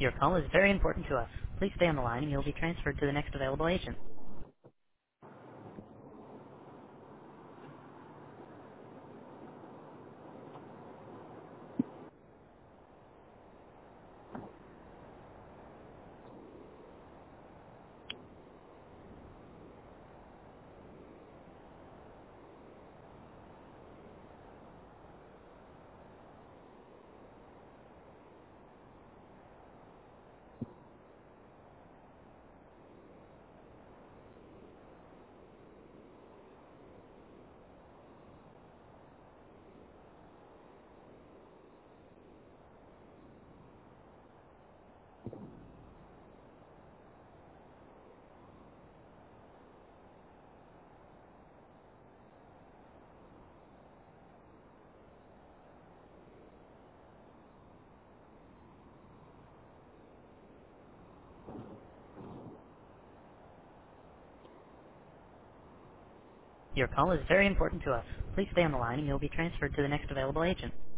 Your call is very important to us. Please stay on the line and you'll be transferred to the next available agent. Your call is very important to us. Please stay on the line and you'll be transferred to the next available agent.